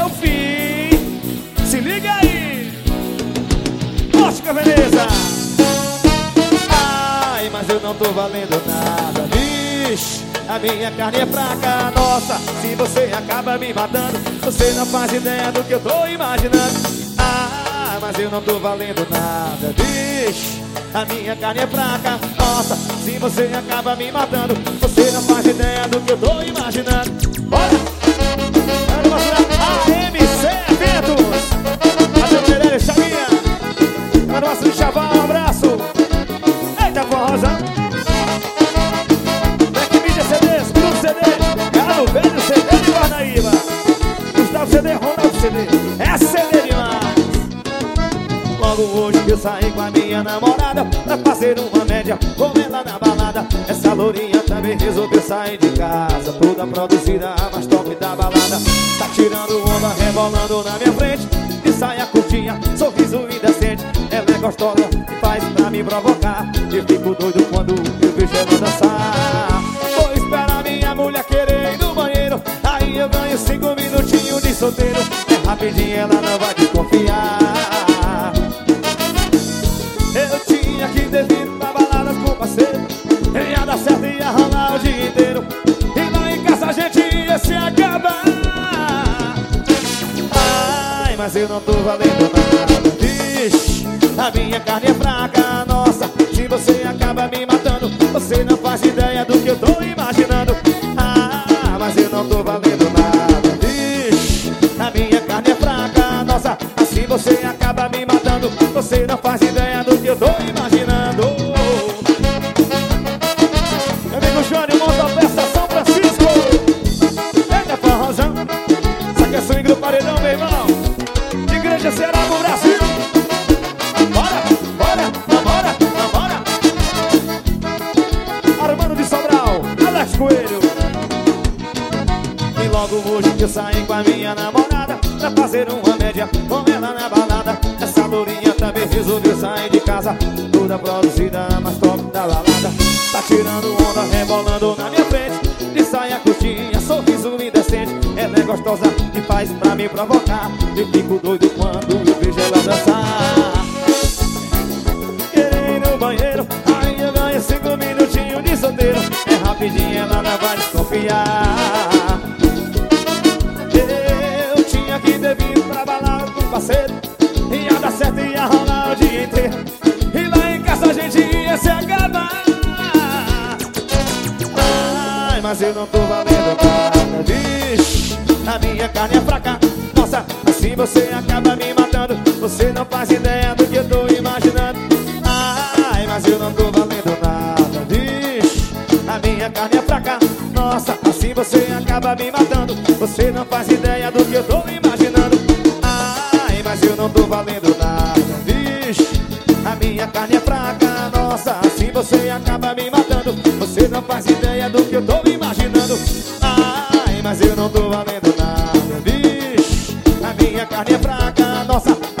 seu fim. Se liga aí, Ótica Veneza. Ai, mas eu não tô valendo nada, vixe. A minha carne é fraca, nossa. Se você acaba me matando, você não faz ideia do que eu tô imaginando. Ah, mas eu não tô valendo nada, vixe. A minha carne é fraca, nossa. Se você acaba me matando, você não faz ideia do que eu tô imaginando. Bora! Quero mostrar a MC Eventos. Até o Pereira, Chaminha. Quero mostrar o Chaval, um abraço. Eita, forrozão. CDs, Cruz CD, Galo Velho CD de Guarnaíba, Gustavo CD, Ronaldo CD, é CD demais. Logo hoje eu saí com a minha namorada pra fazer uma média com ela na balada. Essa lourinha também resolveu sair de casa, toda produzida, a mais top da balada. Tá tirando onda, rebolando na minha frente, de saia curtinha, sorriso indecente. Ela é gostosa e faz pra me provocar. Eu fico doido quando eu vejo ela dançar. Vou esperar minha mulher querer ir no banheiro, aí eu ganho 5 minutinhos de solteiro. É rapidinho, ela não vai desconfiar. Eu tinha que ter vindo pra baladas com parceiro, ia dar certo e ia rolar o dia inteiro, e lá em casa a gente ia se acabar. Ai, mas eu não tô valendo nada, vixe. A minha carne é fraca, nossa. Se você acaba me matando, você não faz ideia do que eu tô imaginando. Ah, mas eu não tô valendo nada, vixe. A minha carne é fraca, nossa. Assim você acaba me matando, você não faz ideia do que eu tô imaginando. Meu amigo Jânio, monta a peça São Francisco. Eita, forrozão. Essa aqui é swing do paredão, meu irmão. De Igreja Ceará no Brasil. Bora, bora, vambora, vambora. Armando de Sobral, Alex Coelho. E logo hoje que eu saí com a minha namorada pra fazer uma média com ela na balada. Essa lourinha também resolveu sair de casa, toda produzida, mais top da balada. Tá tirando onda, rebolando na minha frente, de saia curtinha, sorriso indecente. Ela é gostosa e faz pra me provocar. Eu fico doido quando eu vejo ela dançar. Querer ir no banheiro, aí eu ganho 5 minutinhos de solteiro. É rapidinho, ela não vai desconfiar. Eu tinha que ter vindo pra balada com parceiro, ia dar certo e ia rolar o dia inteiro, e lá em casa a gente ia se acabar. Ai, mas eu não tô valendo nada, vixe. A minha carne é fraca, nossa. Assim você acaba me matando, você não faz ideia do que eu tô imaginando. Ai, mas eu não tô valendo nada, vixe. A minha carne é fraca, nossa. Assim você acaba me matando, você não faz ideia do que eu tô imaginando. Ai, mas eu não tô valendo nada, vixe. A minha carne é fraca, nossa. Assim você acaba me matando, você não faz ideia do que eu tô imaginando. Ai, mas eu não tô valendo nada, vixe. A minha carne é fraca, nossa.